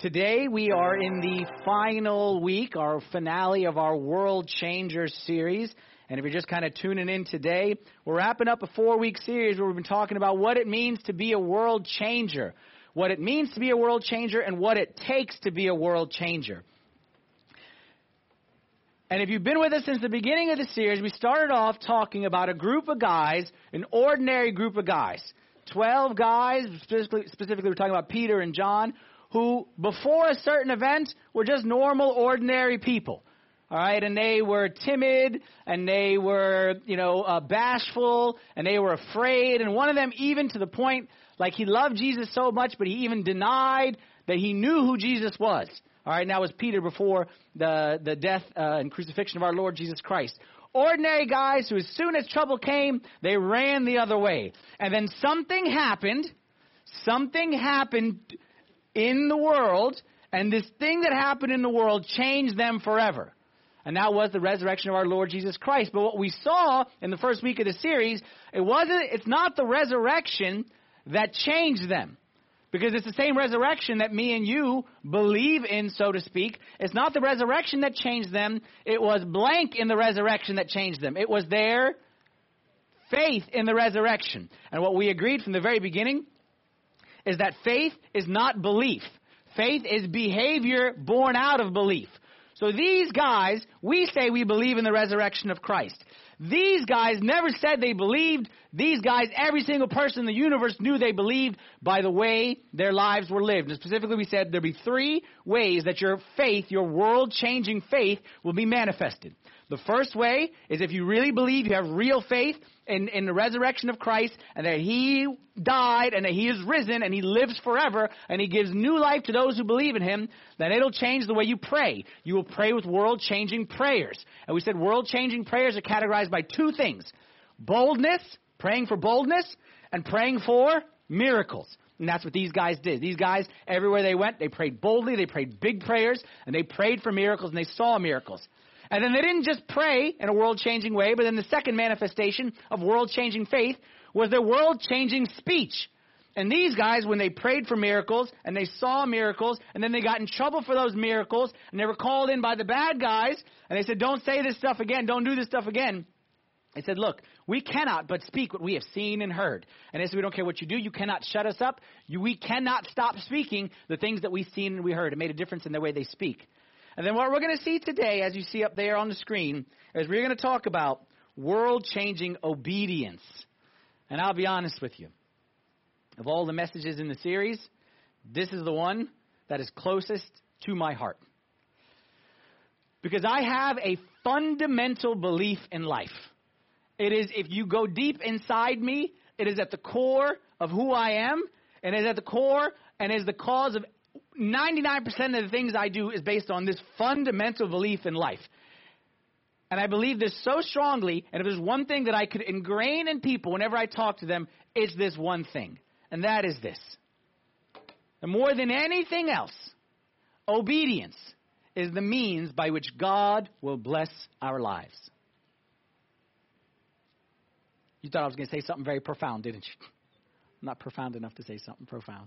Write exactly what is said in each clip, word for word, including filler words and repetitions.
Today we are in the final week, our finale of our World Changer series. And if you're just kind of tuning in today, we're wrapping up a four-week series where we've been talking about what it means to be a world changer, what it means to be a world changer, and what it takes to be a world changer. And if you've been with us since the beginning of the series, we started off talking about a group of guys, an ordinary group of guys, twelve guys, specifically, specifically we're talking about Peter and John, who before a certain event were just normal, ordinary people. All right, and they were timid, and they were, you know, uh, bashful, and they were afraid. And one of them, even to the point, like he loved Jesus so much, but he even denied that he knew who Jesus was. All right, now was Peter before the the death uh, and crucifixion of our Lord Jesus Christ. Ordinary guys who, as soon as trouble came, they ran the other way. And then something happened. Something happened in the world, and this thing that happened in the world changed them forever. And that was the resurrection of our Lord Jesus Christ. But what we saw in the first week of the series, it wasn't, it's not the resurrection that changed them. Because it's the same resurrection that me and you believe in, so to speak. It's not the resurrection that changed them. It was blank in the resurrection that changed them. It was their faith in the resurrection. And what we agreed from the very beginning is that faith is not belief. Faith is behavior born out of belief. So these guys, we say we believe in the resurrection of Christ. These guys never said they believed. These guys, every single person in the universe knew they believed by the way their lives were lived. And specifically, we said there'll be three ways that your faith, your world-changing faith, will be manifested. The first way is if you really believe, you have real faith in, in the resurrection of Christ, and that He died, and that He is risen, and He lives forever, and He gives new life to those who believe in Him, then it'll change the way you pray. You will pray with world-changing prayers. And we said world-changing prayers are categorized by two things: boldness, praying for boldness, and praying for miracles. And that's what these guys did. These guys, everywhere they went, they prayed boldly, they prayed big prayers, and they prayed for miracles, and they saw miracles. And then they didn't just pray in a world-changing way, but then the second manifestation of world-changing faith was their world-changing speech. And these guys, when they prayed for miracles, and they saw miracles, and then they got in trouble for those miracles, and they were called in by the bad guys, and they said, don't say this stuff again, don't do this stuff again. They said, look, we cannot but speak what we have seen and heard. And they said, we don't care what you do, you cannot shut us up, you, we cannot stop speaking the things that we've seen and we heard. It made a difference in the way they speak. And then what we're going to see today, as you see up there on the screen, is we're going to talk about world-changing obedience. And I'll be honest with you. Of all the messages in the series, this is the one that is closest to my heart. Because I have a fundamental belief in life. It is, if you go deep inside me, it is at the core of who I am, and it is at the core and is the cause of ninety-nine percent of the things I do is based on this fundamental belief in life. And I believe this so strongly, and if there's one thing that I could ingrain in people whenever I talk to them, it's this one thing. And that is this. And more than anything else, obedience is the means by which God will bless our lives. You thought I was going to say something very profound, didn't you? I'm not profound enough to say something profound.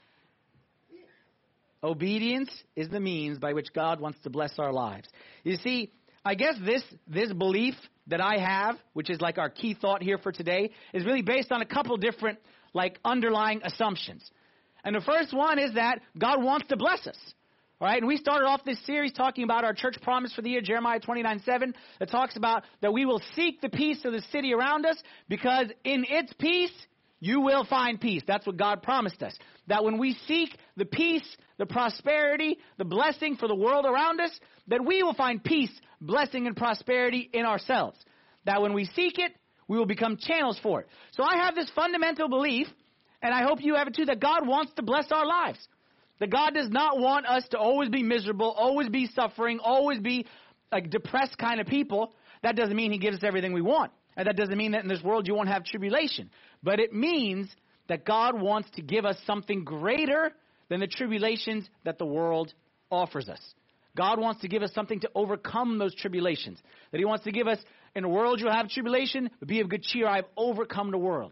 Obedience is the means by which God wants to bless our lives. You see, I guess this this belief that I have, which is like our key thought here for today, is really based on a couple different like underlying assumptions. And the first one is that God wants to bless us. All right, and we started off this series talking about our church promise for the year, Jeremiah twenty-nine seven, that talks about that we will seek the peace of the city around us because in its peace you will find peace. That's what God promised us. That when we seek the peace, the prosperity, the blessing for the world around us, that we will find peace, blessing, and prosperity in ourselves. That when we seek it, we will become channels for it. So I have this fundamental belief, and I hope you have it too, that God wants to bless our lives. That God does not want us to always be miserable, always be suffering, always be like depressed kind of people. That doesn't mean He gives us everything we want. And that doesn't mean that in this world you won't have tribulation. But it means that God wants to give us something greater than the tribulations that the world offers us. God wants to give us something to overcome those tribulations. That He wants to give us, in the world you'll have tribulation, but be of good cheer, I have overcome the world.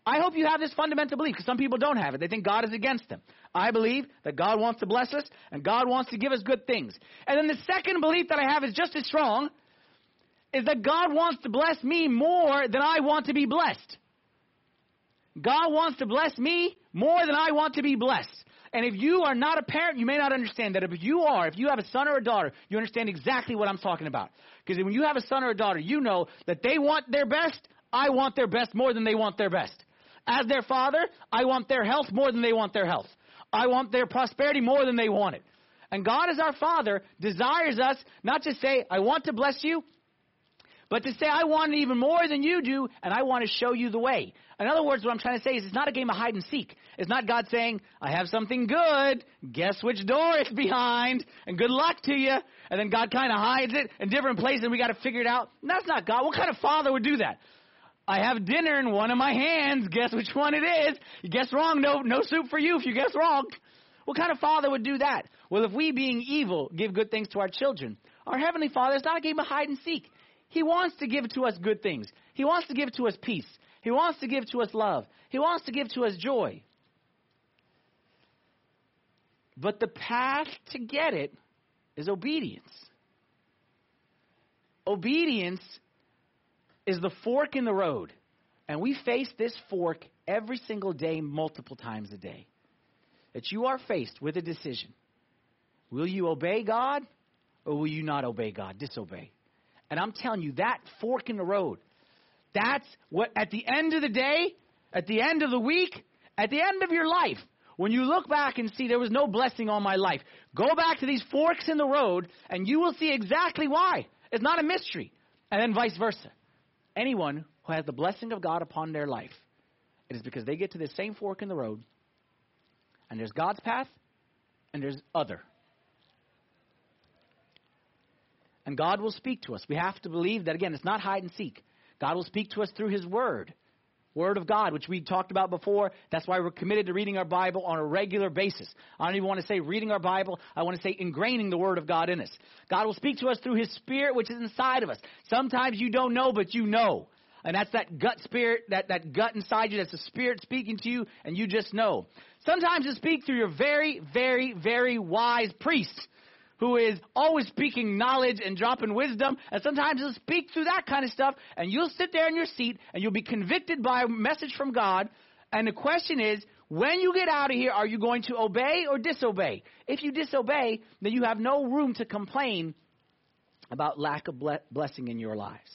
I hope you have this fundamental belief, because some people don't have it. They think God is against them. I believe that God wants to bless us, and God wants to give us good things. And then the second belief that I have is just as strong, is that God wants to bless me more than I want to be blessed. God wants to bless me more than I want to be blessed. And if you are not a parent, you may not understand that. If you are, if you have a son or a daughter, you understand exactly what I'm talking about. Because when you have a son or a daughter, you know that they want their best, I want their best more than they want their best. As their father, I want their health more than they want their health. I want their prosperity more than they want it. And God, as our Father, desires us not to say, I want to bless you, but to say, I want it even more than you do, and I want to show you the way. In other words, what I'm trying to say is it's not a game of hide and seek. It's not God saying, I have something good, guess which door it's behind, and good luck to you. And then God kind of hides it in different places, and we got to figure it out. And that's not God. What kind of father would do that? I have dinner in one of my hands. Guess which one it is. You guess wrong. No, no soup for you if you guess wrong. What kind of father would do that? Well, if we, being evil, give good things to our children, our Heavenly Father is not a game of hide and seek. He wants to give to us good things. He wants to give to us peace. He wants to give to us love. He wants to give to us joy. But the path to get it is obedience. Obedience is the fork in the road. And we face this fork every single day, multiple times a day. That you are faced with a decision. Will you obey God or will you not obey God, disobey? And I'm telling you, that fork in the road, that's what, at the end of the day, at the end of the week, at the end of your life, when you look back and see there was no blessing on my life, go back to these forks in the road and you will see exactly why. It's not a mystery. And then vice versa. Anyone who has the blessing of God upon their life, it is because they get to this same fork in the road, and there's God's path, and there's other. And God will speak to us. We have to believe that, again, it's not hide and seek. God will speak to us through His Word, Word of God, which we talked about before. That's why we're committed to reading our Bible on a regular basis. I don't even want to say reading our Bible. I want to say ingraining the Word of God in us. God will speak to us through His Spirit, which is inside of us. Sometimes you don't know, but you know. And that's that gut spirit, that, that gut inside you, that's the Spirit speaking to you, and you just know. Sometimes you speak through your very, very, very wise priest, who is always speaking knowledge and dropping wisdom. And sometimes he'll speak through that kind of stuff, and you'll sit there in your seat, and you'll be convicted by a message from God. And the question is, when you get out of here, are you going to obey or disobey? If you disobey, then you have no room to complain about lack of ble- blessing in your lives.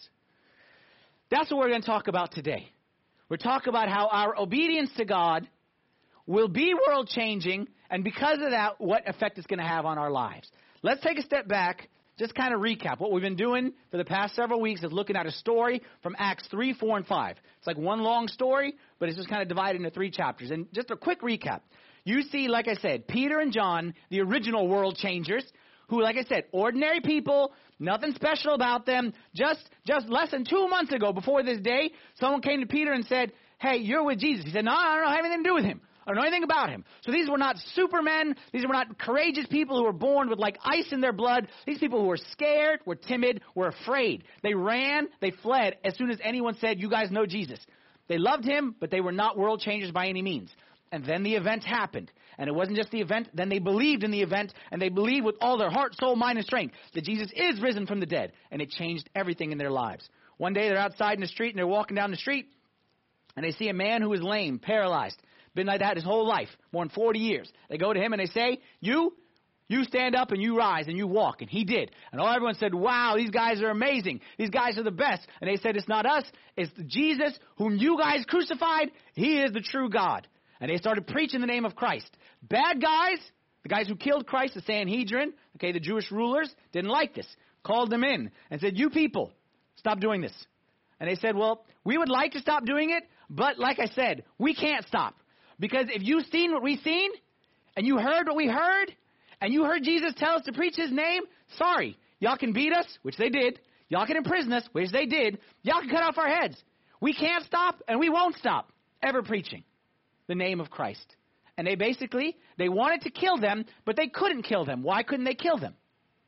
That's what we're going to talk about today. We're talking about how our obedience to God will be world-changing, and because of that, what effect it's going to have on our lives. Let's take a step back, just kind of recap. What we've been doing for the past several weeks is looking at a story from Acts three, four, and five. It's like one long story, but it's just kind of divided into three chapters. And just a quick recap. You see, like I said, Peter and John, the original world changers, who, like I said, ordinary people, nothing special about them. Just, just less than two months ago, before this day, someone came to Peter and said, hey, you're with Jesus. He said, no, I don't have anything to do with him. I don't know anything about him. So these were not supermen. These were not courageous people who were born with like ice in their blood. These people who were scared, were timid, were afraid. They ran, they fled as soon as anyone said, you guys know Jesus. They loved him, but they were not world changers by any means. And then the event happened. And it wasn't just the event. Then they believed in the event, and they believed with all their heart, soul, mind, and strength that Jesus is risen from the dead. And it changed everything in their lives. One day they're outside in the street, and they're walking down the street, and they see a man who is lame, paralyzed, been like that his whole life, more than forty years. They go to him, and they say, you, you stand up, and you rise, and you walk. And he did. And all everyone said, wow, these guys are amazing. These guys are the best. And they said, it's not us. It's Jesus, whom you guys crucified. He is the true God. And they started preaching the name of Christ. Bad guys, the guys who killed Christ, the Sanhedrin, okay, the Jewish rulers, didn't like this. Called them in and said, you people, stop doing this. And they said, well, we would like to stop doing it, but like I said, we can't stop. Because if you've seen what we've seen, and you heard what we heard, and you heard Jesus tell us to preach his name, sorry, y'all can beat us, which they did. Y'all can imprison us, which they did. Y'all can cut off our heads. We can't stop, and we won't stop ever preaching the name of Christ. And they basically, they wanted to kill them, but they couldn't kill them. Why couldn't they kill them?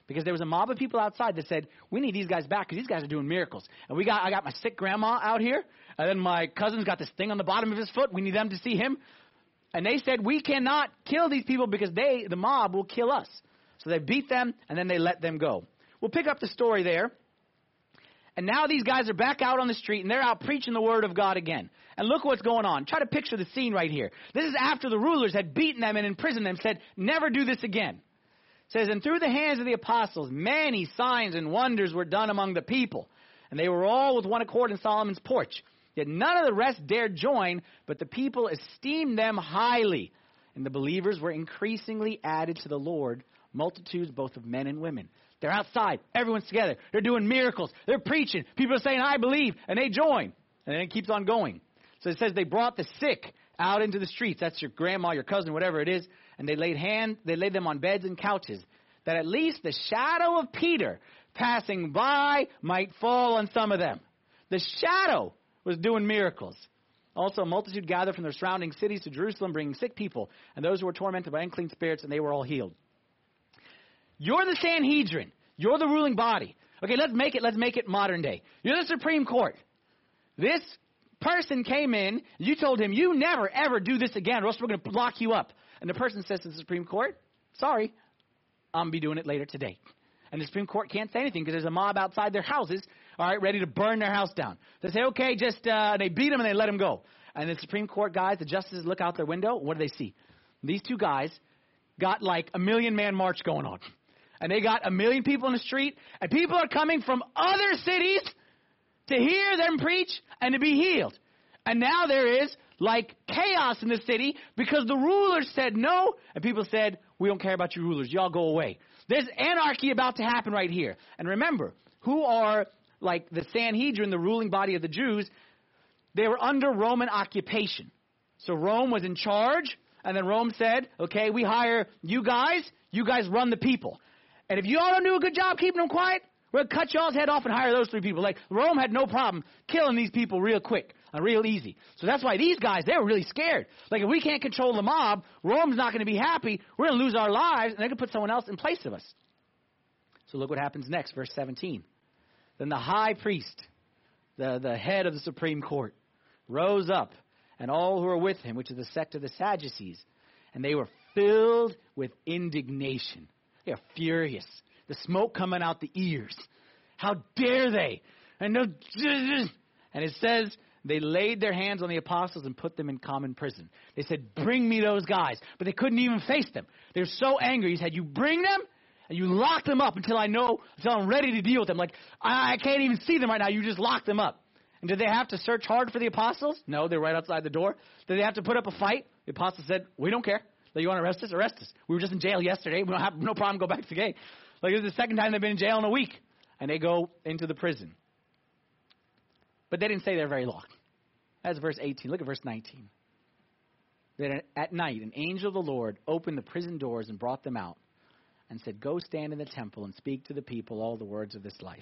Because there was a mob of people outside that said, we need these guys back because these guys are doing miracles. And we got, I got my sick grandma out here, and then my cousin's got this thing on the bottom of his foot. We need them to see him. And they said, we cannot kill these people because they, the mob, will kill us. So they beat them, and then they let them go. We'll pick up the story there. And now these guys are back out on the street, and they're out preaching the word of God again. And look what's going on. Try to picture the scene right here. This is after the rulers had beaten them and imprisoned them, said, never do this again. It says, and through the hands of the apostles, many signs and wonders were done among the people. And they were all with one accord in Solomon's porch. Yet none of the rest dared join, but the people esteemed them highly. And the believers were increasingly added to the Lord, multitudes both of men and women. They're outside. Everyone's together. They're doing miracles. They're preaching. People are saying, I believe, and they join. And then it keeps on going. So it says they brought the sick out into the streets. That's your grandma, your cousin, whatever it is. And they laid hand, they laid them on beds and couches, that at least the shadow of Peter passing by might fall on some of them. The shadow was doing miracles. Also, a multitude gathered from the surrounding cities to Jerusalem, bringing sick people and those who were tormented by unclean spirits, and they were all healed. You're the Sanhedrin. You're the ruling body. Okay, let's make it, let's make it modern day. You're the Supreme Court. This person came in, you told him, you never, ever do this again, or else we're going to lock you up. And the person says to the Supreme Court, sorry, I'm going to be doing it later today. And the Supreme Court can't say anything because there's a mob outside their houses, all right, ready to burn their house down. They say, okay, just, uh, they beat him and they let him go. And the Supreme Court guys, the justices look out their window. What do they see? These two guys got like a million man march going on. And they got a million people in the street. And people are coming from other cities to hear them preach and to be healed. And now there is like chaos in the city because the rulers said no. And people said, we don't care about you rulers. Y'all go away. There's anarchy about to happen right here. And remember, who are like the Sanhedrin, the ruling body of the Jews? They were under Roman occupation. So Rome was in charge. And then Rome said, okay, we hire you guys. You guys run the people. And if you all don't do a good job keeping them quiet, we're going to cut y'all's head off and hire those three people. Like, Rome had no problem killing these people real quick and real easy. So that's why these guys, they were really scared. Like, if we can't control the mob, Rome's not going to be happy. We're going to lose our lives, and they're going to put someone else in place of us. So look what happens next, verse seventeen. Then the high priest, the, the head of the Supreme Court, rose up, and all who were with him, which is the sect of the Sadducees, and they were filled with indignation. They are furious. The smoke coming out the ears. How dare they? And, no, and it says they laid their hands on the apostles and put them in common prison. They said, bring me those guys. But they couldn't even face them. They were so angry. He said, you bring them and you lock them up until I know, until I'm ready to deal with them. Like, I, I can't even see them right now. You just lock them up. And did they have to search hard for the apostles? No, they're right outside the door. Did they have to put up a fight? The apostles said, we don't care. Like, you want to arrest us? Arrest us. We were just in jail yesterday. We don't have no problem. Go back to the gate. Like, this is the second time they've been in jail in a week. And they go into the prison. But they didn't stay there very long. That's verse eighteen. Look at verse nineteen. Then at night, an angel of the Lord opened the prison doors and brought them out and said, go stand in the temple and speak to the people all the words of this life.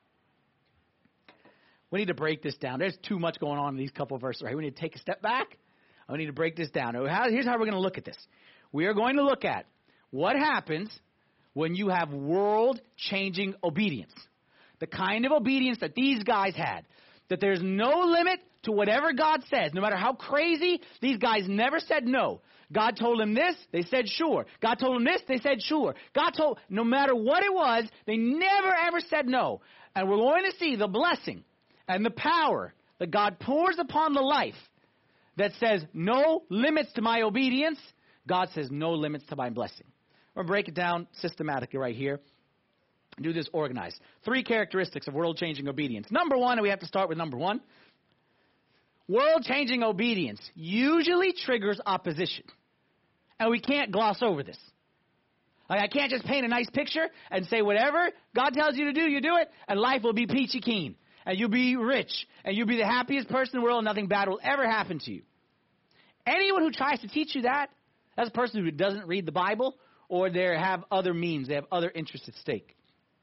We need to break this down. There's too much going on in these couple of verses. Right? We need to take a step back. I need to break this down. Here's how we're going to look at this. We are going to look at what happens when you have world-changing obedience. The kind of obedience that these guys had. That there's no limit to whatever God says. No matter how crazy, these guys never said no. God told them this, they said sure. God told them this, they said sure. God told, no matter what it was, they never ever said no. And we're going to see the blessing and the power that God pours upon the life that says no limits to my obedience. God says no limits to my blessing. We're going to break it down systematically right here. Do this organized. Three characteristics of world-changing obedience. Number one, and we have to start with number one. World-changing obedience usually triggers opposition. And we can't gloss over this. Like, I can't just paint a nice picture and say whatever God tells you to do, you do it, and life will be peachy keen. And you'll be rich. And you'll be the happiest person in the world, and nothing bad will ever happen to you. Anyone who tries to teach you that, that's a person who doesn't read the Bible, or they have other means, they have other interests at stake.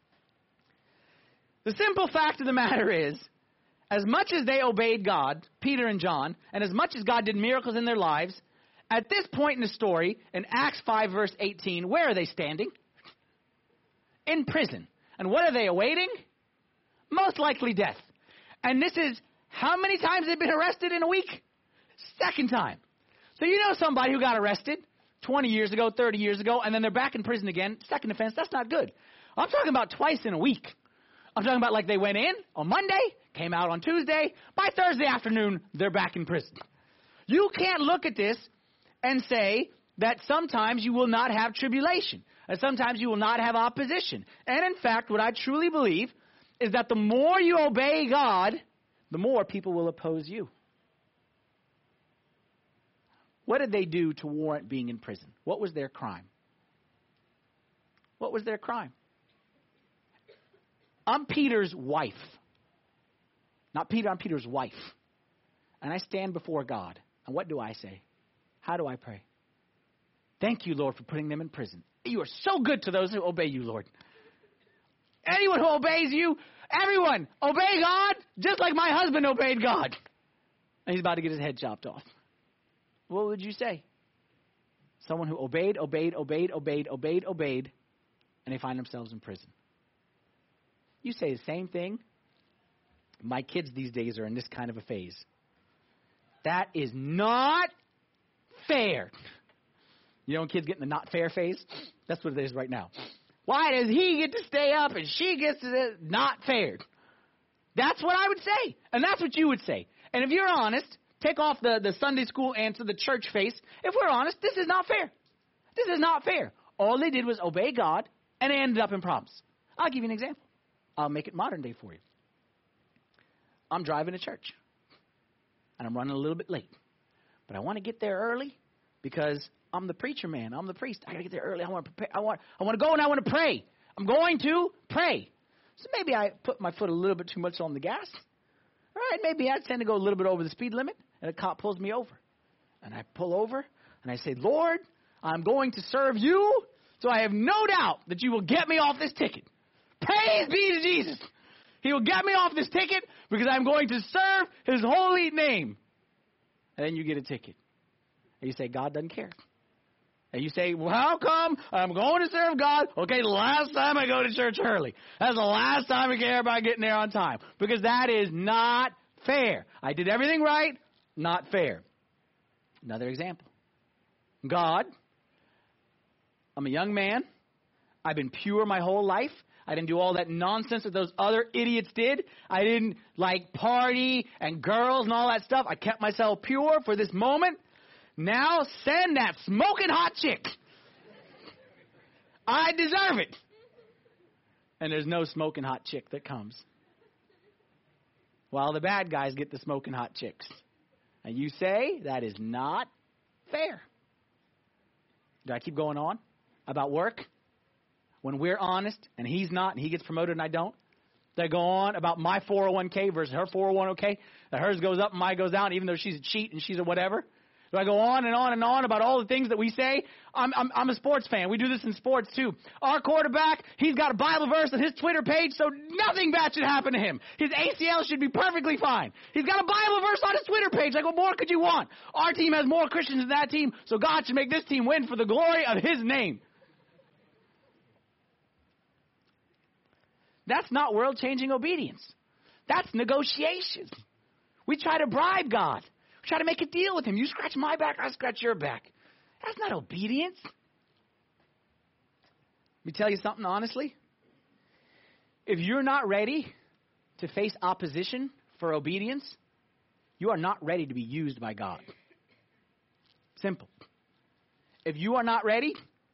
The simple fact of the matter is, as much as they obeyed God, Peter and John, and as much as God did miracles in their lives, at this point in the story, in Acts five, verse eighteen, where are they standing? in prison. And what are they awaiting? Most likely death. And this is how many times they've been arrested in a week? Second time. So you know somebody who got arrested twenty years ago, thirty years ago, and then they're back in prison again. Second offense, that's not good. I'm talking about twice in a week. I'm talking about like they went in on Monday, came out on Tuesday. By Thursday afternoon, they're back in prison. You can't look at this and say that sometimes you will not have tribulation, and sometimes you will not have opposition. And in fact, what I truly believe is that the more you obey God, the more people will oppose you. What did they do to warrant being in prison? What was their crime? What was their crime? I'm Peter's wife. Not Peter, I'm Peter's wife. And I stand before God. And what do I say? How do I pray? Thank you, Lord, for putting them in prison. You are so good to those who obey you, Lord. Anyone who obeys you, everyone, obey God just like my husband obeyed God. And he's about to get his head chopped off. What would you say? Someone who obeyed, obeyed, obeyed, obeyed, obeyed, obeyed, and they find themselves in prison. You say the same thing. My kids these days are in this kind of a phase. That is not fair. You know when kids get in the not fair phase? That's what it is right now. Why does he get to stay up and she gets to not fair? That's what I would say. And that's what you would say. And if you're honest, take off the, the Sunday school answer, the church face. If we're honest, this is not fair. This is not fair. All they did was obey God, and they ended up in problems. I'll give you an example. I'll make it modern day for you. I'm driving to church, and I'm running a little bit late. But I want to get there early because I'm the preacher man. I'm the priest. I got to get there early. I want to prepare. I want, I want to go and I want to pray. I'm going to pray. So maybe I put my foot a little bit too much on the gas. All right, maybe I tend to go a little bit over the speed limit, and a cop pulls me over. And I pull over, and I say, Lord, I'm going to serve you, so I have no doubt that you will get me off this ticket. Praise be to Jesus. He will get me off this ticket because I'm going to serve his holy name. And then you get a ticket. And you say, God doesn't care. And you say, well, how come I'm going to serve God? Okay, the last time I go to church early. That's the last time I care about getting there on time. Because that is not fair. I did everything right, not fair. Another example. God, I'm a young man. I've been pure my whole life. I didn't do all that nonsense that those other idiots did. I didn't like party and girls and all that stuff. I kept myself pure for this moment. Now send that smoking hot chick. I deserve it. And there's no smoking hot chick that comes. While the bad guys get the smoking hot chicks. And you say that is not fair. Do I keep going on about work? When we're honest and he's not and he gets promoted and I don't, they go on about my four oh one k versus her four oh one k, that hers goes up and mine goes down even though she's a cheat and she's a whatever. Do I go on and on and on about all the things that we say? I'm, I'm, I'm a sports fan. We do this in sports too. Our quarterback, he's got a Bible verse on his Twitter page, so nothing bad should happen to him. His A C L should be perfectly fine. He's got a Bible verse on his Twitter page. Like, what more could you want? Our team has more Christians than that team, so God should make this team win for the glory of his name. That's not world-changing obedience. That's negotiations. We try to bribe God. We try to make a deal with him. You scratch my back, I scratch your back. That's not obedience. Let me tell you something honestly. If you're not ready to face opposition for obedience, you are not ready to be used by God. Simple. If you are not ready,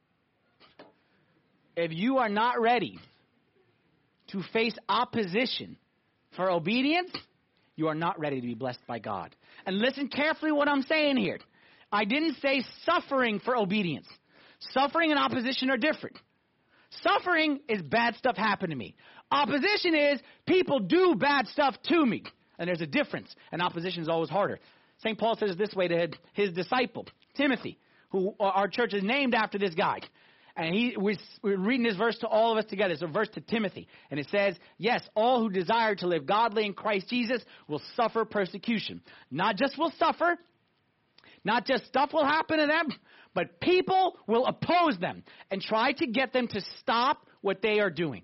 if you are not ready to face opposition for obedience, you are not ready to be blessed by God. And listen carefully what I'm saying here. I didn't say suffering for obedience. Suffering and opposition are different. Suffering is bad stuff happen to me. Opposition is people do bad stuff to me. And there's a difference. And opposition is always harder. Saint Paul says this way to his disciple, Timothy, who our church is named after this guy. And he was we're reading this verse to all of us together. It's a verse to Timothy. And it says, yes, all who desire to live godly in Christ Jesus will suffer persecution. Not just will suffer, Not just stuff will happen to them, but people will oppose them and try to get them to stop what they are doing.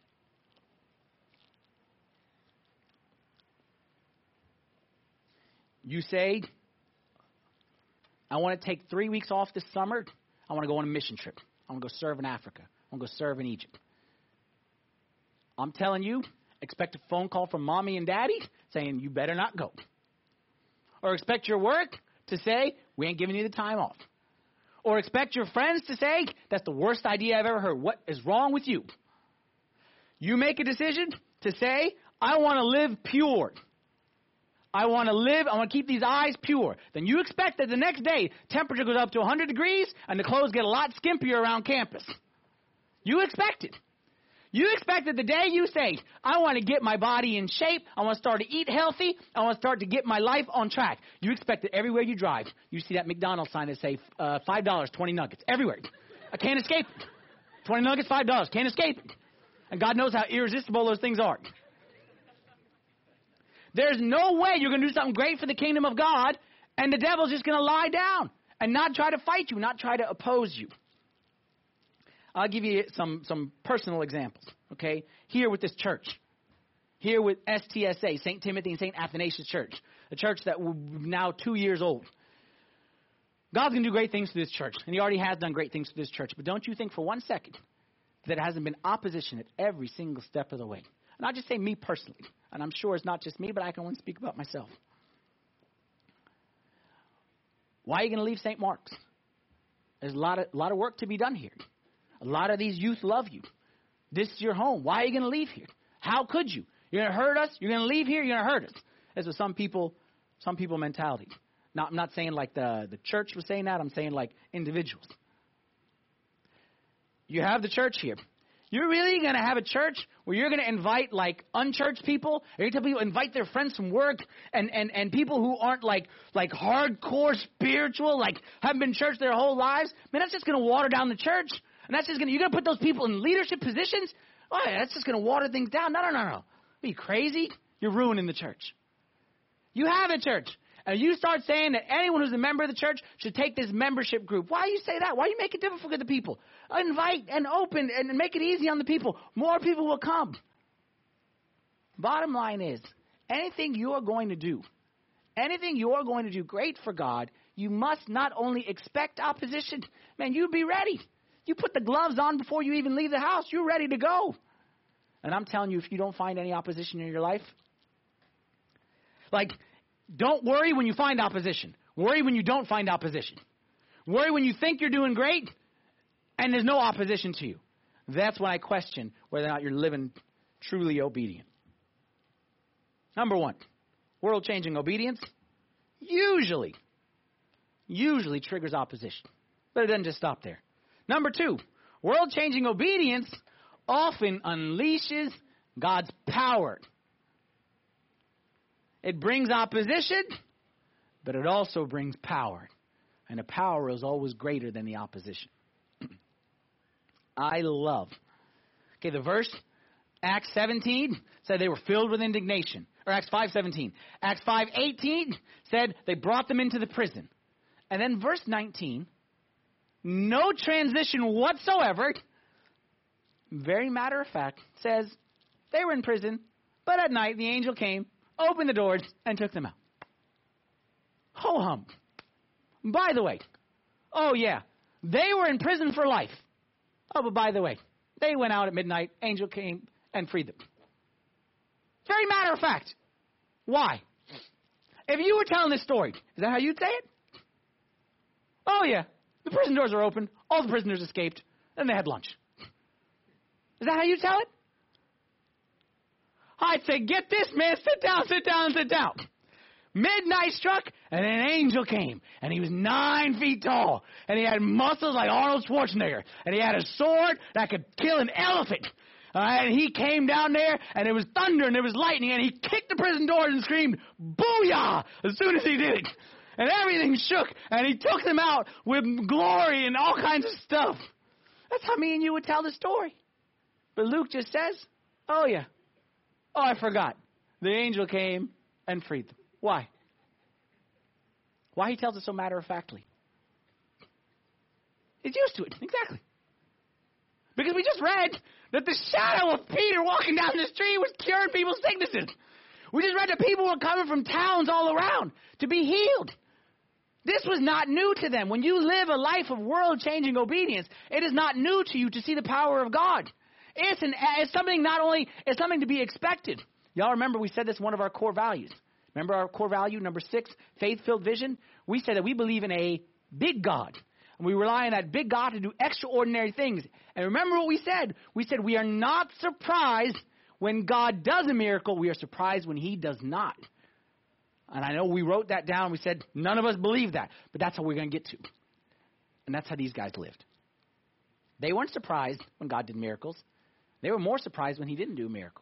You say, I want to take three weeks off this summer. I want to go on a mission trip. I want to go serve in Africa. I want to go serve in Egypt. I'm telling you, expect a phone call from mommy and daddy saying you better not go. Or expect your work to say, we ain't giving you the time off. Or expect your friends to say, that's the worst idea I've ever heard. What is wrong with you? You make a decision to say, I want to live pure. I want to live, I want to keep these eyes pure. Then you expect that the next day, temperature goes up to one hundred degrees and the clothes get a lot skimpier around campus. You expect it. You expect that the day you say, I want to get my body in shape, I want to start to eat healthy, I want to start to get my life on track. You expect that everywhere you drive, you see that McDonald's sign that say uh, five dollars, twenty nuggets, everywhere. I can't escape it. twenty nuggets, five dollars, can't escape it. And God knows how irresistible those things are. There's no way you're going to do something great for the kingdom of God, and the devil's just going to lie down and not try to fight you, not try to oppose you. I'll give you some, some personal examples, okay? Here with this church. Here with S T S A, Saint Timothy and Saint Athanasius Church, a church that is now two years old. God's going to do great things to this church, and he already has done great things to this church. But don't you think for one second that there hasn't been opposition at every single step of the way. And I'll just say me personally, and I'm sure it's not just me, but I can only speak about myself. Why are you going to leave Saint Mark's? There's a lot of, a lot of work to be done here. A lot of these youth love you. This is your home. Why are you going to leave here? How could you? You're going to hurt us? You're going to leave here? You're going to hurt us. That's what some people, some people mentality. Not, I'm not saying like the, the church was saying that. I'm saying like individuals. You have the church here. You're really going to have a church where you're going to invite like unchurched people? Are you going to tell people invite their friends from work and, and, and people who aren't like like hardcore spiritual, like haven't been in church their whole lives? Man, that's just going to water down the church. And that's just going to, you're going to put those people in leadership positions? Oh, yeah, that's just going to water things down. No, no, no, no. Are you crazy? You're ruining the church. You have a church. And you start saying that anyone who's a member of the church should take this membership group. Why do you say that? Why do you make it difficult for the people? Invite and open and make it easy on the people. More people will come. Bottom line is, anything you're going to do, anything you're going to do great for God, you must not only expect opposition. Man, you be ready. You put the gloves on before you even leave the house. You're ready to go. And I'm telling you, if you don't find any opposition in your life, like, don't worry when you find opposition. Worry when you don't find opposition. Worry when you think you're doing great and there's no opposition to you. That's when I question whether or not you're living truly obedient. Number one, world-changing obedience usually, usually triggers opposition. But it doesn't just stop there. Number two, world-changing obedience often unleashes God's power. It brings opposition, but it also brings power. And the power is always greater than the opposition. I love. Okay, the verse, Acts seventeen, said they were filled with indignation. Or Acts five seventeen. Acts five eighteen said they brought them into the prison. And then verse nineteen, no transition whatsoever, very matter of fact, says they were in prison, but at night the angel came, opened the doors, and took them out. Ho-hum. By the way, oh yeah, they were in prison for life. Oh, but by the way, they went out at midnight, angel came and freed them. Very matter of fact. Why? If you were telling this story, is that how you'd say it? Oh yeah, the prison doors are open, all the prisoners escaped, and they had lunch. Is that how you tell it? I'd say, get this, man, sit down, sit down, sit down. Midnight struck, and an angel came, and he was nine feet tall, and he had muscles like Arnold Schwarzenegger, and he had a sword that could kill an elephant. Uh, and he came down there, and it was thunder, and there was lightning, and he kicked the prison doors and screamed, "Booyah!" as soon as he did it. And everything shook, and he took them out with glory and all kinds of stuff. That's how me and you would tell the story. But Luke just says, oh yeah, oh I forgot. The angel came and freed them. Why? Why he tells it so matter-of-factly. He's used to it. Exactly. Because we just read that the shadow of Peter walking down the street was curing people's sicknesses. We just read that people were coming from towns all around to be healed. This was not new to them. When you live a life of world-changing obedience, it is not new to you to see the power of God. It's, an, it's something not only, it's something to be expected. Y'all remember we said this one of our core values. Remember our core value, number six, faith-filled vision? We said that we believe in a big God. And we rely on that big God to do extraordinary things. And remember what we said? We said we are not surprised when God does a miracle. We are surprised when he does not. And I know we wrote that down. We said none of us believe that. But that's how we're going to get to. And that's how these guys lived. They weren't surprised when God did miracles. They were more surprised when he didn't do a miracle.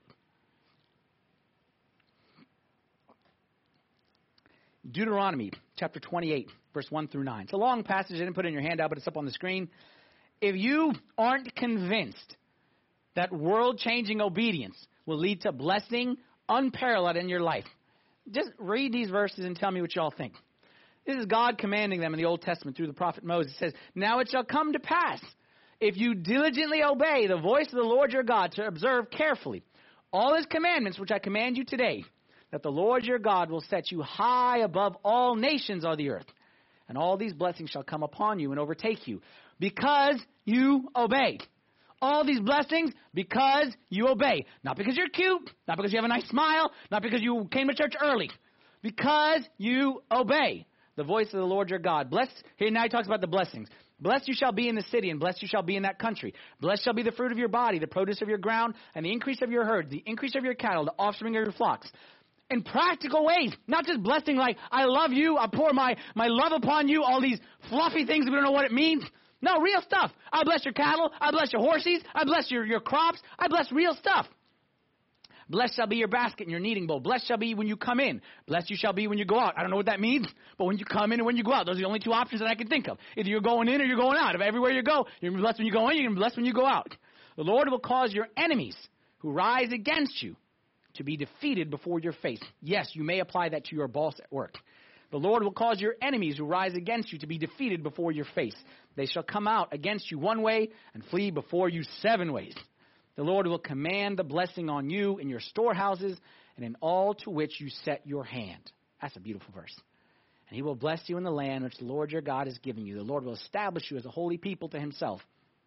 Deuteronomy chapter twenty-eight, verse one through nine. It's a long passage. I didn't put it in your handout, but it's up on the screen. If you aren't convinced that world-changing obedience will lead to blessing unparalleled in your life, just read these verses and tell me what y'all think. This is God commanding them in the Old Testament through the prophet Moses. It says, "Now it shall come to pass, if you diligently obey the voice of the Lord your God to observe carefully all his commandments which I command you today, that the Lord your God will set you high above all nations of the earth. And all these blessings shall come upon you and overtake you, because you obeyed." All these blessings because you obey. Not because you're cute, not because you have a nice smile, not because you came to church early. Because you obey the voice of the Lord your God. Blessed, here now he talks about the blessings. Blessed you shall be in the city, and blessed you shall be in that country. Blessed shall be the fruit of your body, the produce of your ground, and the increase of your herds, the increase of your cattle, the offspring of your flocks. In practical ways, not just blessing like, I love you, I pour my, my love upon you, all these fluffy things we don't know what it means. No, real stuff. I bless your cattle, I bless your horses, I bless your, your crops, I bless real stuff. Blessed shall be your basket and your kneading bowl. Blessed shall be when you come in. Blessed you shall be when you go out. I don't know what that means, but when you come in and when you go out, those are the only two options that I can think of. Either you're going in or you're going out. If everywhere you go, you're going to be blessed when you go in, you're going to be blessed when you go out. The Lord will cause your enemies who rise against you to be defeated before your face. Yes, you may apply that to your boss at work. The Lord will cause your enemies who rise against you to be defeated before your face. They shall come out against you one way and flee before you seven ways. The Lord will command the blessing on you in your storehouses and in all to which you set your hand. That's a beautiful verse. And he will bless you in the land which the Lord your God has given you. The Lord will establish you as a holy people to himself,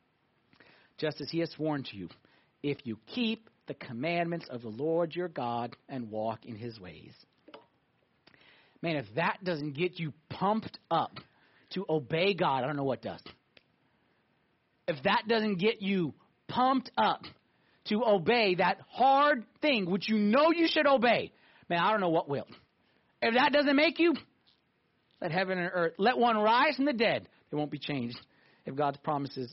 just as he has sworn to you, if you keep the commandments of the Lord your God and walk in his ways. Man, if that doesn't get you pumped up to obey God, I don't know what does. If that doesn't get you pumped up to obey that hard thing which you know you should obey, man, I don't know what will. If that doesn't make you, let heaven and earth, let one rise from the dead. It won't be changed if God's promises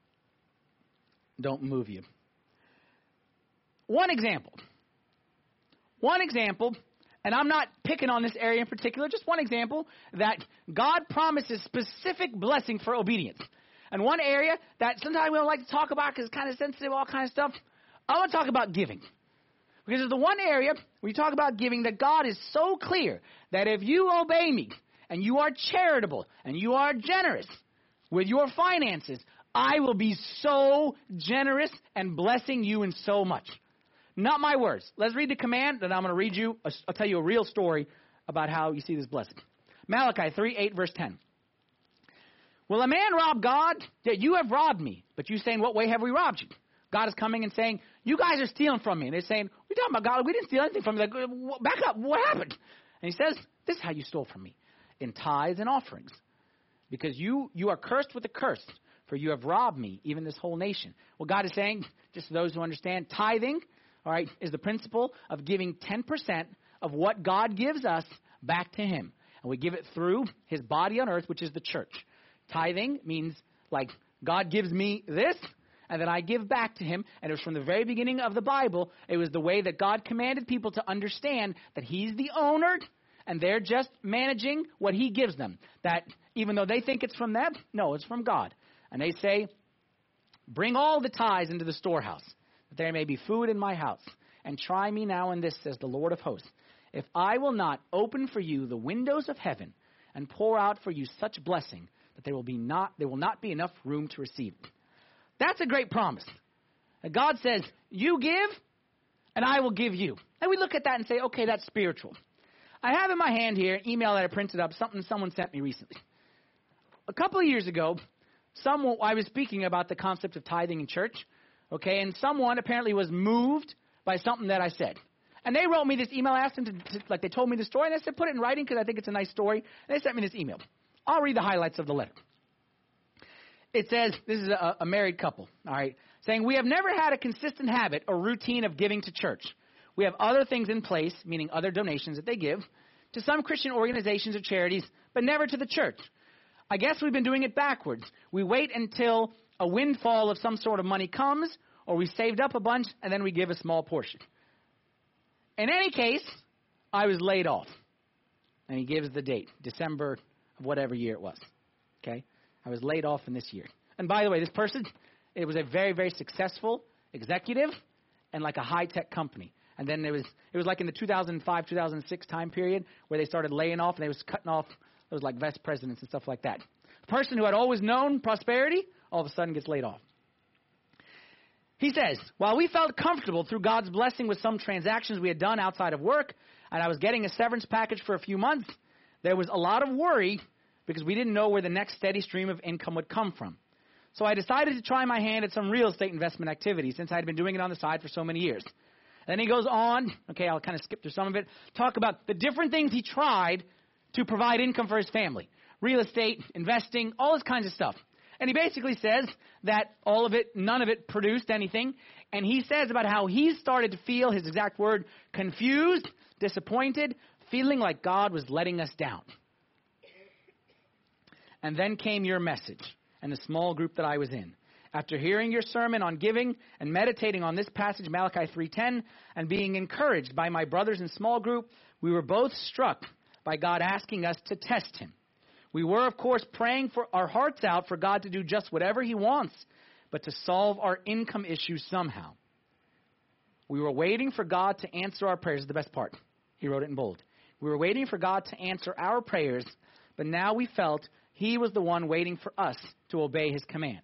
don't move you. One example. One example, and I'm not picking on this area in particular, just one example that God promises specific blessing for obedience. And one area that sometimes we don't like to talk about because it's kind of sensitive, all kind of stuff, I want to talk about giving. Because it's the one area we talk about giving that God is so clear that if you obey me and you are charitable and you are generous with your finances, I will be so generous and blessing you in so much. Not my words. Let's read the command, then I'm going to read you, a, I'll tell you a real story about how you see this blessing. Malachi three, eight, verse ten. Will a man rob God? Yet you have robbed me. But you say, in what way have we robbed you? God is coming and saying, you guys are stealing from me. And they're saying, we're talking about God. We didn't steal anything from you. Like, back up. What happened? And he says, this is how you stole from me. In tithes and offerings. Because you, you are cursed with a curse. For you have robbed me, even this whole nation. Well, God is saying, just for those who understand, tithing, all right, is the principle of giving ten percent of what God gives us back to him. And we give it through his body on earth, which is the church. Tithing means like God gives me this, and then I give back to him. And it was from the very beginning of the Bible, it was the way that God commanded people to understand that he's the owner, and they're just managing what he gives them. That even though they think it's from them, no, it's from God. And they say, bring all the tithes into the storehouse, that there may be food in my house. And try me now in this, says the Lord of hosts. If I will not open for you the windows of heaven and pour out for you such blessing that there will be not there will not be enough room to receive it. That's a great promise. And God says, you give, and I will give you. And we look at that and say, okay, that's spiritual. I have in my hand here an email that I printed up, something someone sent me recently. A couple of years ago, someone I was speaking about the concept of tithing in church, okay, and someone apparently was moved by something that I said. And they wrote me this email, asked them to, to like they told me the story, and I said, put it in writing because I think it's a nice story. And they sent me this email. I'll read the highlights of the letter. It says, this is a, a married couple, all right, saying, we have never had a consistent habit or routine of giving to church. We have other things in place, meaning other donations that they give, to some Christian organizations or charities, but never to the church. I guess we've been doing it backwards. We wait until a windfall of some sort of money comes, or we saved up a bunch, and then we give a small portion. In any case, I was laid off. And he gives the date, December of whatever year it was. Okay? I was laid off in this year. And by the way, this person, it was a very, very successful executive and like a high-tech company. And then it was it was like in the two thousand five, two thousand six time period where they started laying off and they was cutting off those like vice presidents and stuff like that. A person who had always known prosperity all of a sudden gets laid off. He says, while we felt comfortable through God's blessing with some transactions we had done outside of work, and I was getting a severance package for a few months, there was a lot of worry because we didn't know where the next steady stream of income would come from. So I decided to try my hand at some real estate investment activity since I had been doing it on the side for so many years. And then he goes on, okay, I'll kind of skip through some of it, talk about the different things he tried to provide income for his family. Real estate, investing, all this kinds of stuff. And he basically says that all of it, none of it produced anything. And he says about how he started to feel, his exact word, confused, disappointed, feeling like God was letting us down. And then came your message and the small group that I was in. After hearing your sermon on giving and meditating on this passage, Malachi three ten, and being encouraged by my brothers in small group, we were both struck by God asking us to test him. We were, of course, praying for our hearts out for God to do just whatever he wants, but to solve our income issues somehow. We were waiting for God to answer our prayers. This is the best part. He wrote it in bold. We were waiting for God to answer our prayers, but now we felt he was the one waiting for us to obey his command.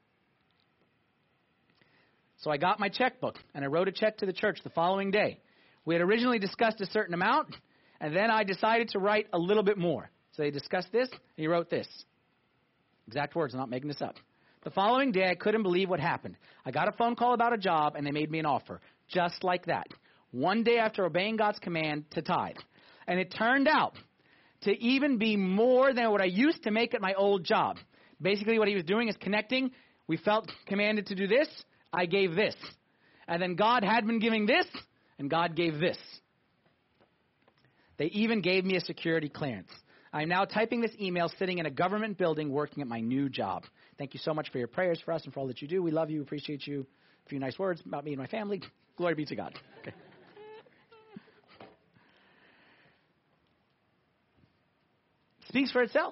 So I got my checkbook, and I wrote a check to the church the following day. We had originally discussed a certain amount, and then I decided to write a little bit more. So they discussed this, and he wrote this. Exact words, I'm not making this up. The following day, I couldn't believe what happened. I got a phone call about a job, and they made me an offer. Just like that. One day after obeying God's command to tithe. And it turned out to even be more than what I used to make at my old job. Basically, what he was doing is connecting. We felt commanded to do this. I gave this. And then God had been giving this, and God gave this. They even gave me a security clearance. I'm now typing this email sitting in a government building working at my new job. Thank you so much for your prayers for us and for all that you do. We love you, appreciate you. A few nice words about me and my family. Glory be to God. Okay. Speaks for itself.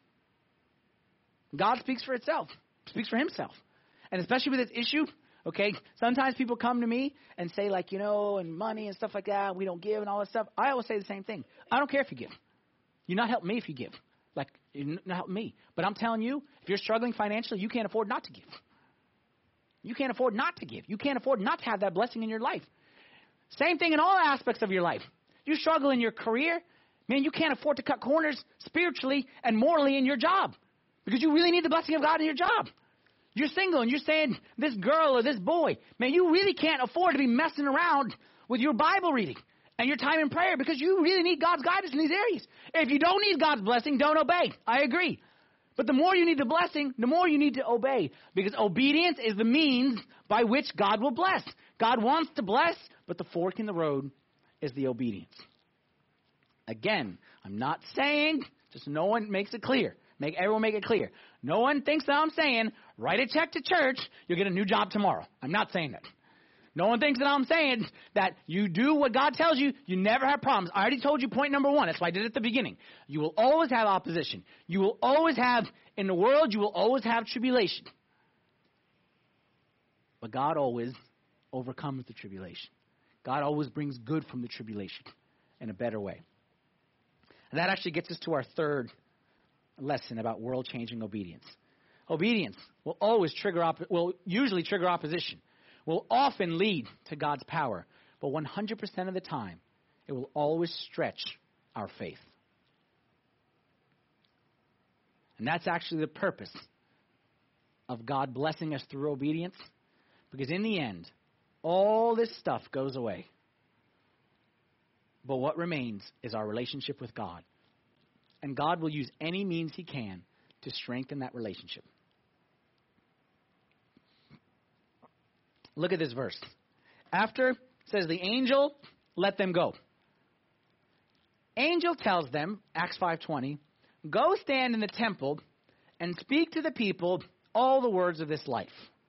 God speaks for itself. Speaks for himself. And especially with this issue, okay, sometimes people come to me and say, like, you know, and money and stuff like that, we don't give and all that stuff. I always say the same thing. I don't care if you give. You're not helping me if you give. Like, you're not helping me. But I'm telling you, if you're struggling financially, you can't afford not to give. You can't afford not to give. You can't afford not to have that blessing in your life. Same thing in all aspects of your life. You struggle in your career, man, you can't afford to cut corners spiritually and morally in your job because you really need the blessing of God in your job. You're single and you're saying, this girl or this boy, man, you really can't afford to be messing around with your Bible reading and your time in prayer because you really need God's guidance in these areas. If you don't need God's blessing, don't obey. I agree. But the more you need the blessing, the more you need to obey because obedience is the means by which God will bless. God wants to bless, but the fork in the road is the obedience. Again, I'm not saying, just no one makes it clear. Make everyone make it clear. No one thinks that I'm saying, write a check to church, you'll get a new job tomorrow. I'm not saying that. No one thinks that I'm saying that you do what God tells you, you never have problems. I already told you point number one. That's why I did it at the beginning. You will always have opposition. You will always have, in the world, you will always have tribulation. But God always overcomes the tribulation. God always brings good from the tribulation in a better way. And that actually gets us to our third lesson about world-changing obedience. Obedience will always trigger, op- will usually trigger opposition, will often lead to God's power, but one hundred percent of the time, it will always stretch our faith. And that's actually the purpose of God blessing us through obedience, because in the end, all this stuff goes away. But what remains is our relationship with God. And God will use any means he can to strengthen that relationship. Look at this verse. After, it says, the angel let them go. Angel tells them, Acts five twenty, go stand in the temple and speak to the people all the words of this life.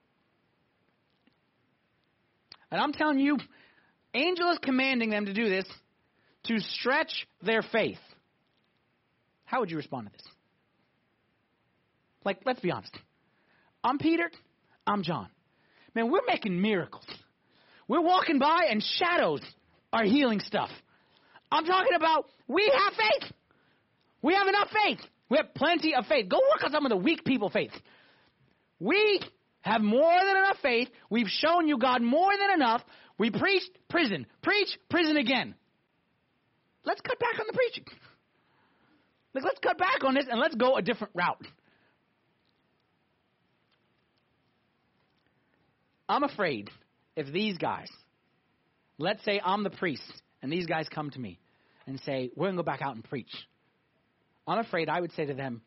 And I'm telling you, angel is commanding them to do this to stretch their faith. How would you respond to this? Like, let's be honest. I'm Peter. I'm John. Man, we're making miracles. We're walking by and shadows are healing stuff. I'm talking about we have faith. We have enough faith. We have plenty of faith. Go work on some of the weak people faith. We have more than enough faith. We've shown you God more than enough. We preached prison. Preach prison again. Let's cut back on the preaching. Like, let's cut back on this and let's go a different route. I'm afraid if these guys, let's say I'm the priest, and these guys come to me and say, we're going to go back out and preach. I'm afraid I would say to them,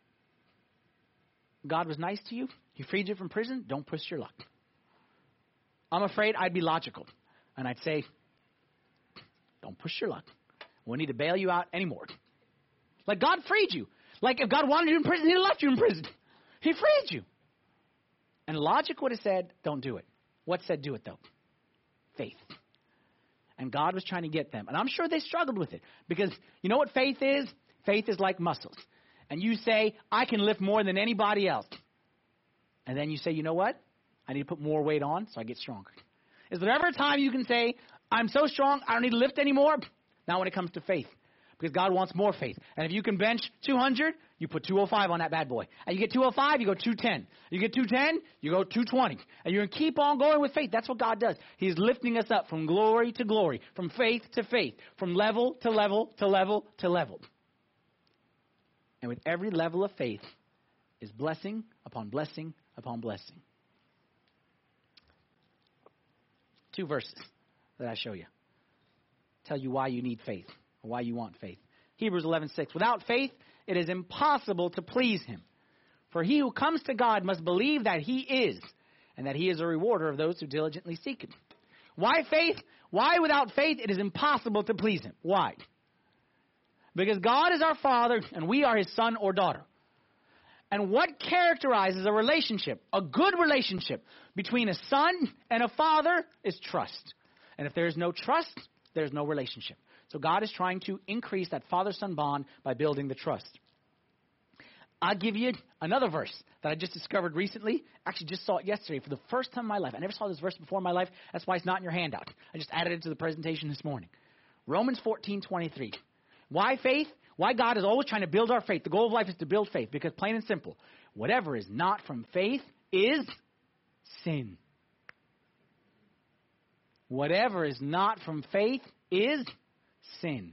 God was nice to you. He freed you from prison. Don't push your luck. I'm afraid I'd be logical. And I'd say, don't push your luck. We need to bail you out anymore. Like, God freed you. Like, if God wanted you in prison, he'd have left you in prison. He freed you. And logic would have said, don't do it. What said do it, though? Faith. And God was trying to get them. And I'm sure they struggled with it. Because you know what faith is? Faith is like muscles. And you say, I can lift more than anybody else. And then you say, you know what? I need to put more weight on so I get stronger. Is there ever a time you can say, I'm so strong, I don't need to lift anymore? Not when it comes to faith. Because God wants more faith. And if you can bench two hundred, you put two oh five on that bad boy. And you get two oh five, you go two ten. You get two ten, you go two twenty. And you're going to keep on going with faith. That's what God does. He's lifting us up from glory to glory, from faith to faith, from level to level to level to level. And with every level of faith is blessing upon blessing upon blessing. Two verses that I show you. Tell you why you need faith. Why you want faith. Hebrews eleven six. Without faith, it is impossible to please him. For he who comes to God must believe that he is, and that he is a rewarder of those who diligently seek him. Why faith? Why without faith it is impossible to please him? Why? Because God is our Father, and we are his son or daughter. And what characterizes a relationship, a good relationship, between a son and a father is trust. And if there is no trust, there's no relationship. So God is trying to increase that father-son bond by building the trust. I'll give you another verse that I just discovered recently. Actually, just saw it yesterday for the first time in my life. I never saw this verse before in my life. That's why it's not in your handout. I just added it to the presentation this morning. Romans fourteen twenty-three. Why faith? Why God is always trying to build our faith. The goal of life is to build faith because plain and simple, whatever is not from faith is sin. Whatever is not from faith is sin.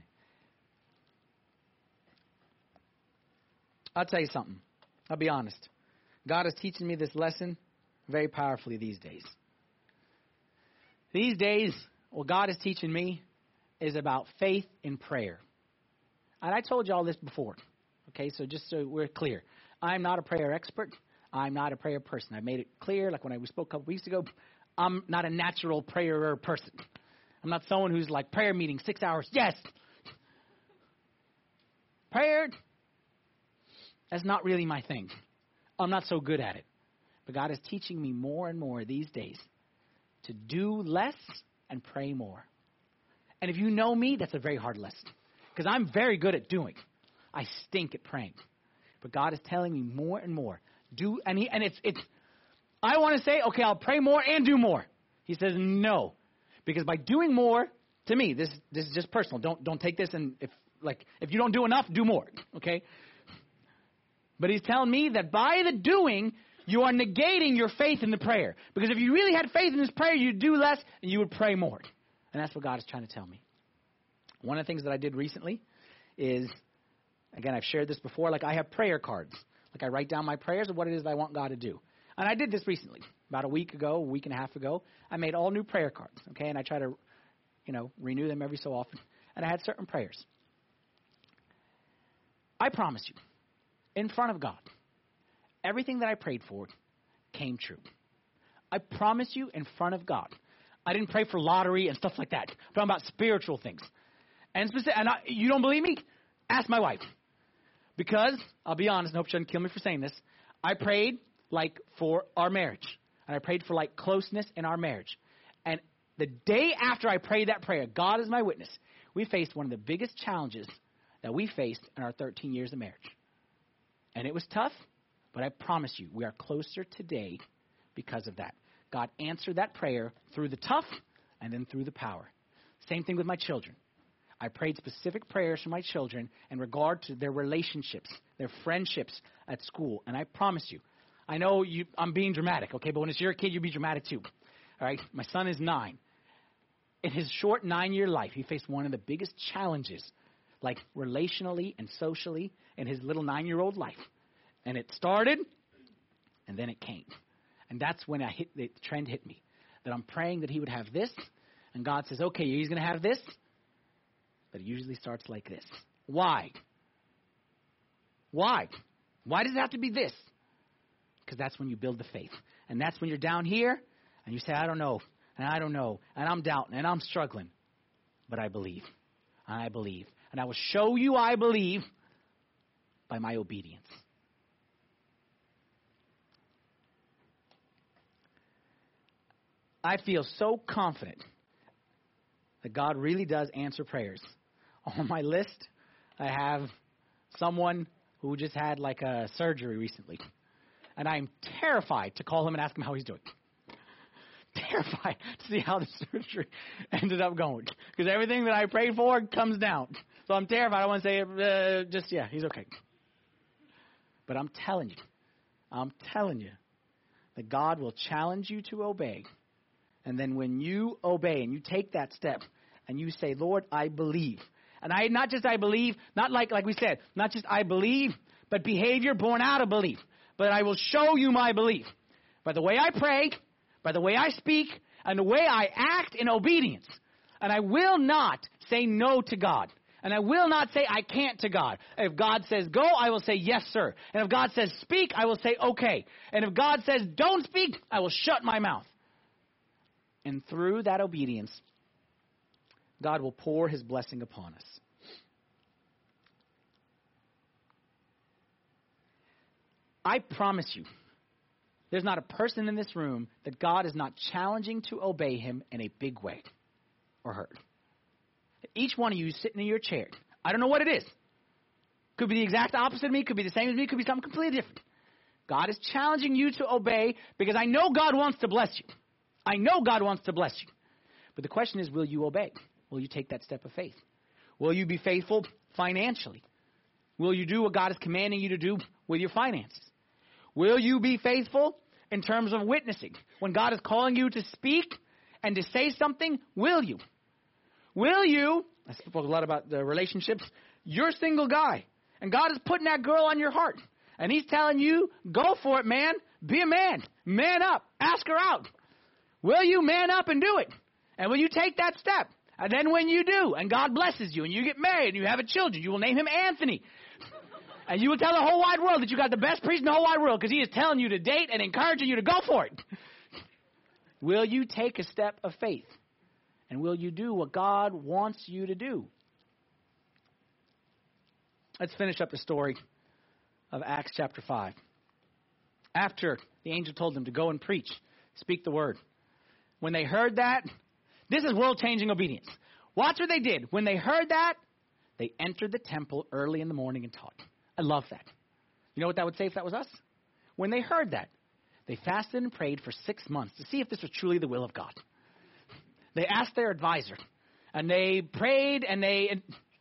I'll tell you something. I'll be honest. God is teaching me this lesson very powerfully these days. These days, what God is teaching me is about faith in prayer. And I told you all this before. Okay, so just so we're clear. I'm not a prayer expert. I'm not a prayer person. I made it clear, like when I spoke a couple weeks ago, I'm not a natural prayer person. I'm not someone who's like prayer meeting, six hours. Yes. Prayer, that's not really my thing. I'm not so good at it. But God is teaching me more and more these days to do less and pray more. And if you know me, that's a very hard lesson. Because I'm very good at doing. I stink at praying. But God is telling me more and more. Do and he, and it's it's I want to say, okay, I'll pray more and do more. He says no. Because by doing more, to me, this this is just personal. Don't don't take this and if like, if you don't do enough, do more, okay? But he's telling me that by the doing, you are negating your faith in the prayer. Because if you really had faith in this prayer, you'd do less and you would pray more. And that's what God is trying to tell me. One of the things that I did recently is, again, I've shared this before, like I have prayer cards. Like I write down my prayers of what it is that I want God to do. And I did this recently. About a week ago, a week and a half ago, I made all new prayer cards, okay? And I try to, you know, renew them every so often. And I had certain prayers. I promise you, in front of God, everything that I prayed for came true. I promise you, in front of God. I didn't pray for lottery and stuff like that. I'm talking about spiritual things. And, specific, and I, you don't believe me? Ask my wife. Because, I'll be honest, and I hope she doesn't kill me for saying this, I prayed, like, for our marriage. And I prayed for, like, closeness in our marriage. And the day after I prayed that prayer, God is my witness, we faced one of the biggest challenges that we faced in our thirteen years of marriage. And it was tough, but I promise you, we are closer today because of that. God answered that prayer through the tough and then through the power. Same thing with my children. I prayed specific prayers for my children in regard to their relationships, their friendships at school. And I promise you, I know you, I'm being dramatic, okay? But when it's your kid, you be dramatic too. All right? My son is nine. In his short nine-year life, he faced one of the biggest challenges, like relationally and socially, in his little nine-year-old life. And it started, and then it came. And that's when I hit the trend hit me, that I'm praying that he would have this, and God says, okay, he's going to have this, but it usually starts like this. Why? Why? Why does it have to be this? Because that's when you build the faith. And that's when you're down here, and you say, I don't know, and I don't know, and I'm doubting, and I'm struggling, but I believe, and I believe. And I will show you I believe by my obedience. I feel so confident that God really does answer prayers. On my list, I have someone who just had like a surgery recently. And I'm terrified to call him and ask him how he's doing. Terrified to see how the surgery ended up going. Because everything that I prayed for comes down. So I'm terrified. I want to say, uh, just, yeah, he's okay. But I'm telling you, I'm telling you that God will challenge you to obey. And then when you obey and you take that step and you say, Lord, I believe. And I not just I believe, not like like we said, not just I believe, but behavior born out of belief. But I will show you my belief by the way I pray, by the way I speak, and the way I act in obedience. And I will not say no to God. And I will not say I can't to God. If God says go, I will say yes, sir. And if God says speak, I will say okay. And if God says don't speak, I will shut my mouth. And through that obedience, God will pour his blessing upon us. I promise you, there's not a person in this room that God is not challenging to obey him in a big way or hurt. Each one of you sitting in your chair, I don't know what it is. Could be the exact opposite of me, could be the same as me, could be something completely different. God is challenging you to obey because I know God wants to bless you. I know God wants to bless you. But the question is, will you obey? Will you take that step of faith? Will you be faithful financially? Will you do what God is commanding you to do with your finances? Will you be faithful in terms of witnessing? When God is calling you to speak and to say something, will you? Will you, I spoke a lot about the relationships, you're a single guy, and God is putting that girl on your heart. And he's telling you, go for it, man. Be a man. Man up. Ask her out. Will you man up and do it? And will you take that step? And then when you do, and God blesses you, and you get married, and you have a children, you will name him Anthony. And you will tell the whole wide world that you got the best priest in the whole wide world because he is telling you to date and encouraging you to go for it. Will you take a step of faith? And will you do what God wants you to do? Let's finish up the story of Acts chapter five. After the angel told them to go and preach, speak the word. When they heard that, this is world-changing obedience. Watch what they did. When they heard that, they entered the temple early in the morning and taught. I love that. You know what that would say if that was us? When they heard that, they fasted and prayed for six months to see if this was truly the will of God. They asked their advisor, and they prayed, and they... And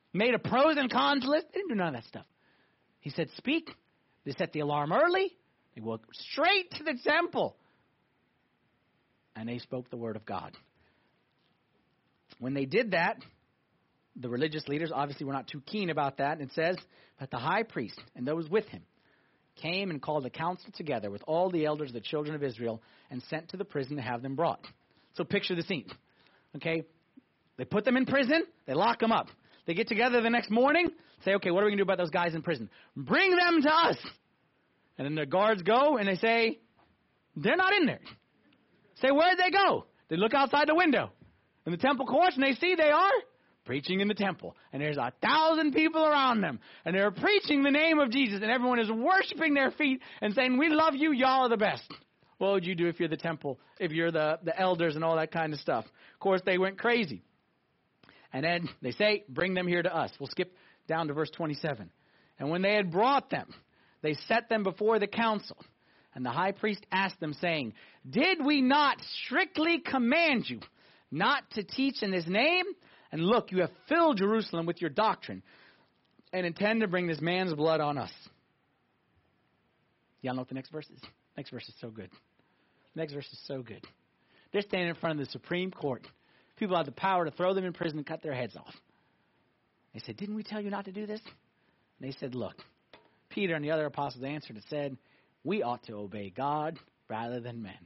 made a pros and cons list. They didn't do none of that stuff. He said, speak. They set the alarm early. They walked straight to the temple. And they spoke the word of God. When they did that, the religious leaders obviously were not too keen about that. It says, but the high priest and those with him came and called a council together with all the elders of the children of Israel and sent to the prison to have them brought. So picture the scene. Okay? They put them in prison. They lock them up. They get together the next morning, say, okay, what are we going to do about those guys in prison? Bring them to us. And then the guards go and they say, they're not in there. Say, where'd they go? They look outside the window in the temple courts and they see they are preaching in the temple. And there's a thousand people around them. And they're preaching the name of Jesus. And everyone is worshiping their feet and saying, we love you. Y'all are the best. What would you do if you're the temple, if you're the, the elders and all that kind of stuff? Of course, they went crazy. And then they say, bring them here to us. We'll skip down to verse twenty-seven. And when they had brought them, they set them before the council. And the high priest asked them, saying, did we not strictly command you not to teach in this name? And look, you have filled Jerusalem with your doctrine and intend to bring this man's blood on us. Y'all know what the next verse is? Next verse is so good. Next verse is so good. They're standing in front of the Supreme Court. People have the power to throw them in prison and cut their heads off. They said, didn't we tell you not to do this? And they said, look, Peter and the other apostles answered and said, we ought to obey God rather than men.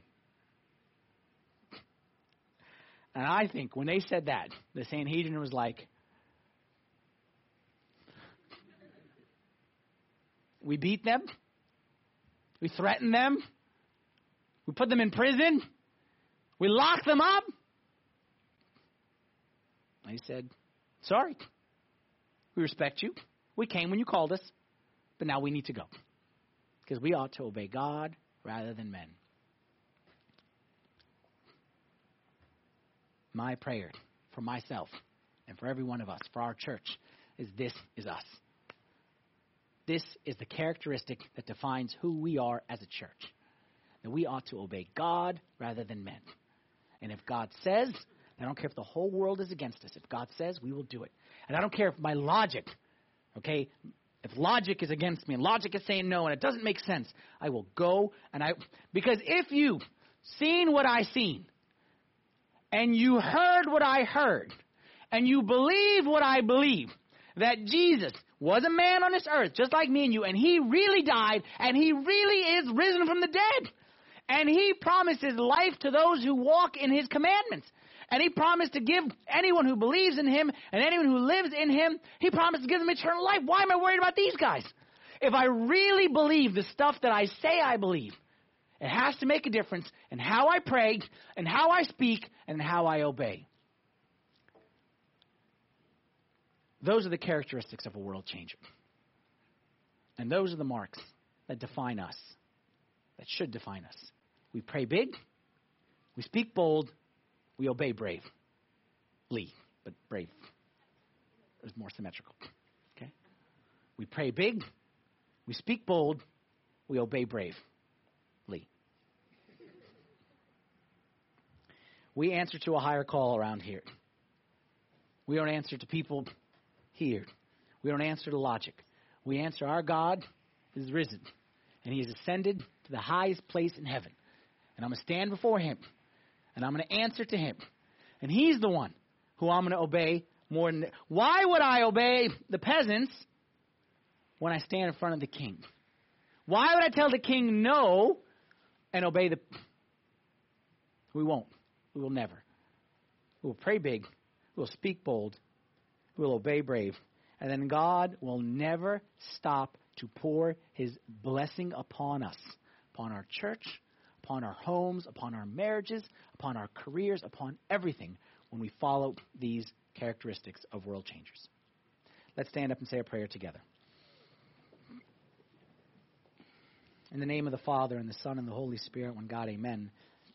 And I think when they said that, the Sanhedrin was like, we beat them. We threatened them. We put them in prison. We locked them up. And he said, sorry. We respect you. We came when you called us. But now we need to go. Because we ought to obey God rather than men. My prayer for myself and for every one of us, for our church, is this is us. This is the characteristic that defines who we are as a church. That we ought to obey God rather than men. And if God says, I don't care if the whole world is against us. If God says, we will do it. And I don't care if my logic, okay, if logic is against me and logic is saying no and it doesn't make sense, I will go and I, because if you seen what I seen and you heard what I heard and you believe what I believe, that Jesus was a man on this earth just like me and you, and he really died and he really is risen from the dead. And he promises life to those who walk in his commandments. And he promised to give anyone who believes in him and anyone who lives in him, he promised to give them eternal life. Why am I worried about these guys? If I really believe the stuff that I say I believe, it has to make a difference in how I pray and how I speak and how I obey. Those are the characteristics of a world changer. And those are the marks that define us, that should define us. We pray big, we speak bold, we obey brave. Lee, but brave is more symmetrical. Okay? We pray big, we speak bold, we obey brave. Lee. We answer to a higher call around here. We don't answer to people here. We don't answer to logic. We answer our God is risen, and he is ascended to the highest place in heaven. And I'm going to stand before him, and I'm going to answer to him. And he's the one who I'm going to obey more than... Why would I obey the peasants when I stand in front of the king? Why would I tell the king no and obey the... We won't. We will never. We will pray big. We will speak bold. We will obey brave. And then God will never stop to pour his blessing upon us, upon our church, upon our homes, upon our marriages, upon our careers, upon everything when we follow these characteristics of world changers. Let's stand up and say a prayer together. In the name of the Father, and the Son, and the Holy Spirit, one God, amen.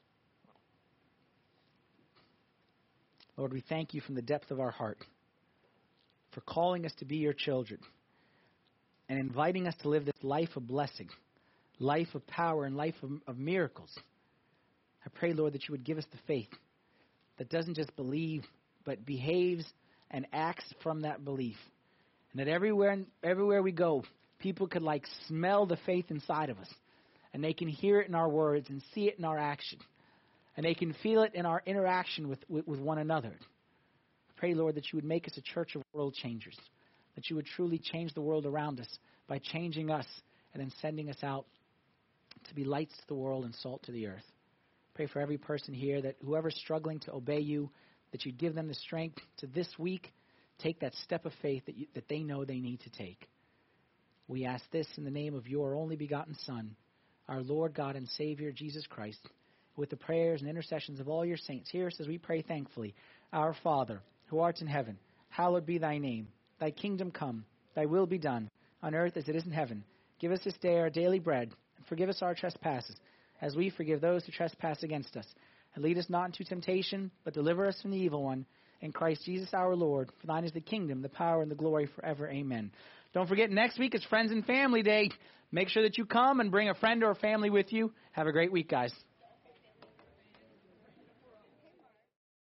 Lord, we thank you from the depth of our heart for calling us to be your children and inviting us to live this life of blessing, life of power, and life of, of miracles. I pray, Lord, that you would give us the faith that doesn't just believe, but behaves and acts from that belief. And that everywhere, everywhere we go, people could like smell the faith inside of us. And they can hear it in our words and see it in our action. And they can feel it in our interaction with, with, with one another. Pray, Lord, that you would make us a church of world changers. That you would truly change the world around us by changing us and then sending us out to be lights to the world and salt to the earth. Pray for every person here that whoever's struggling to obey you, that you give them the strength to this week take that step of faith that, you, that they know they need to take. We ask this in the name of your only begotten Son, our Lord God and Savior, Jesus Christ, with the prayers and intercessions of all your saints. Hear us as we pray thankfully. Our Father, who art in heaven, hallowed be thy name. Thy kingdom come, thy will be done, on earth as it is in heaven. Give us this day our daily bread, and forgive us our trespasses, as we forgive those who trespass against us. And lead us not into temptation, but deliver us from the evil one. In Christ Jesus our Lord, for thine is the kingdom, the power, and the glory forever. Amen. Don't forget, next week is Friends and Family Day. Make sure that you come and bring a friend or a family with you. Have a great week, guys.